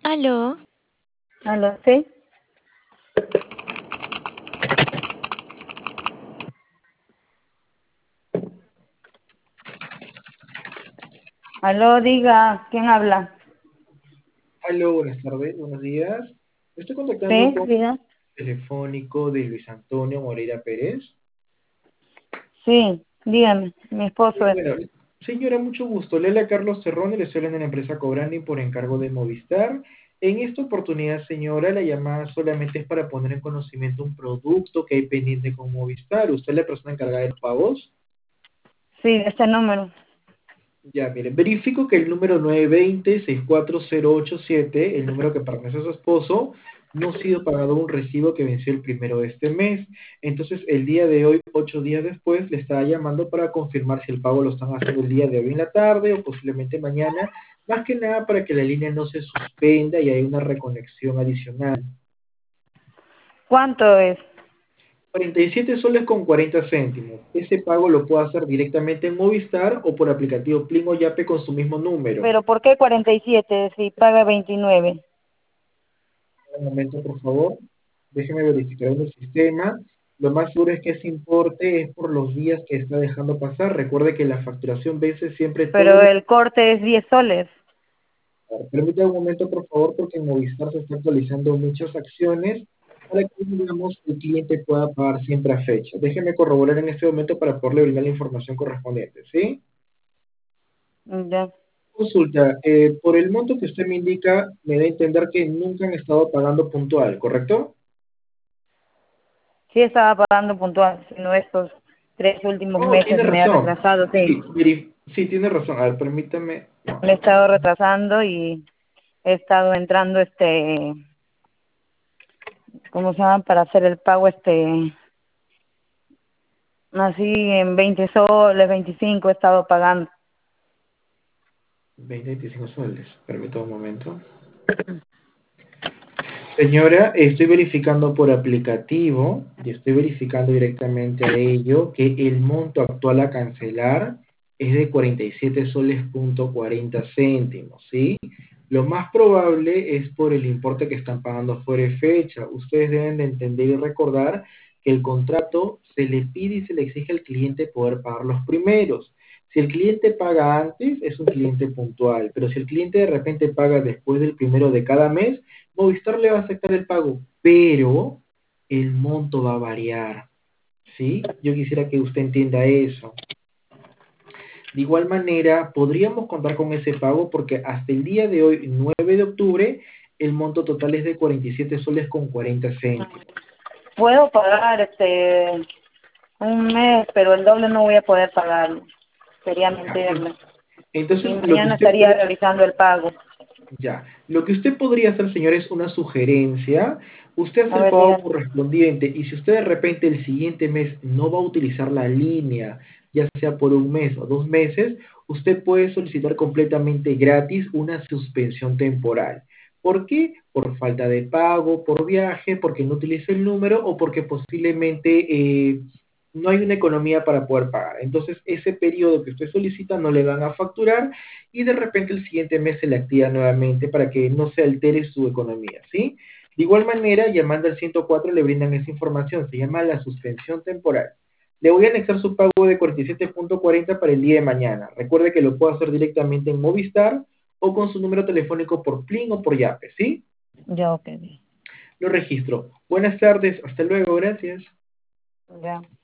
Aló, Aló, sí. Aló, diga, ¿quién habla? Aló, buenas tardes, buenos días. Me estoy contactando Sí, con diga. el telefónico de Luis Antonio Moreira Pérez. Sí, dígame, mi esposo es. Bueno, señora, mucho gusto. Le habla Carlos Cerrón y le estoy hablando de la empresa Cobranding por encargo de Movistar. En esta oportunidad, señora, la llamada solamente es para poner en conocimiento un producto que hay pendiente con Movistar. ¿Usted es la persona encargada de los pagos? Sí, este número. Ya, miren, verifico que el número 920-64087, el número que pertenece a su esposo, no ha sido pagado un recibo que venció el primero de este mes. Entonces, el día de hoy, 8 días después, le estaba llamando para confirmar si el pago lo están haciendo el día de hoy en la tarde o posiblemente mañana, más que nada para que la línea no se suspenda y haya una reconexión adicional. ¿Cuánto es? 47 soles con 40 céntimos. Ese pago lo puedo hacer directamente en Movistar o por aplicativo Plin o Yape con su mismo número. ¿Pero por qué 47 si paga 29? Un momento, por favor. Déjeme verificar en el sistema. Lo más seguro es que ese importe es por los días que está dejando pasar. Recuerde que la facturación vence siempre todos Pero los... el corte es 10 soles. Permítame un momento, por favor, porque en Movistar se están actualizando muchas acciones para que, digamos, el cliente pueda pagar siempre a fecha. Déjeme corroborar en este momento para poderle brindar la información correspondiente, ¿sí? Ya. Consulta, por el monto que usted me indica, me da a entender que nunca han estado pagando puntual, ¿correcto? Sí estaba pagando puntual, sino estos 3 últimos Oh, meses tiene me ha razón. retrasado, sí. Sí, sí, tiene razón. A ver, permítame. No. Me he estado retrasando y he estado entrando ¿cómo se llama? Para hacer el pago así en 20 soles, 25 he estado pagando. 25 soles. Permítame un momento. Señora, estoy verificando por aplicativo y estoy verificando directamente a ello que el monto actual a cancelar es de 47 soles punto 40 céntimos, ¿sí? Lo más probable es por el importe que están pagando fuera de fecha. Ustedes deben de entender y recordar que el contrato se le pide y se le exige al cliente poder pagar los primeros. Si el cliente paga antes, es un cliente puntual, pero si el cliente de repente paga después del primero de cada mes, Movistar le va a aceptar el pago, pero el monto va a variar, ¿sí? Yo quisiera que usted entienda eso. De igual manera, podríamos contar con ese pago porque hasta el día de hoy, 9 de octubre, el monto total es de 47 soles con 40 céntimos. Puedo pagar un mes, pero el doble no voy a poder pagarlo. Sería mentirle. Y Entonces, lo que mañana usted estaría puede, realizando el pago. ya, lo que usted podría hacer, señor, es una sugerencia. Usted hace A el ver, pago dígame. correspondiente y si usted de repente el siguiente mes no va a utilizar la línea, ya sea por un mes o 2 meses, usted puede solicitar completamente gratis una suspensión temporal. ¿Por qué? Por falta de pago, por viaje, porque no utiliza el número o porque posiblemente no hay una economía para poder pagar. Entonces, ese periodo que usted solicita no le van a facturar y de repente el siguiente mes se le activa nuevamente para que no se altere su economía, ¿sí? De igual manera, llamando al 104 le brindan esa información, se llama la suspensión temporal. Le voy a anexar su pago de 47.40 para el día de mañana. Recuerde que lo puedo hacer directamente en Movistar o con su número telefónico por Plin o por Yape, ¿sí? Ya, ok. Lo registro. Buenas tardes, hasta luego, gracias. Ya.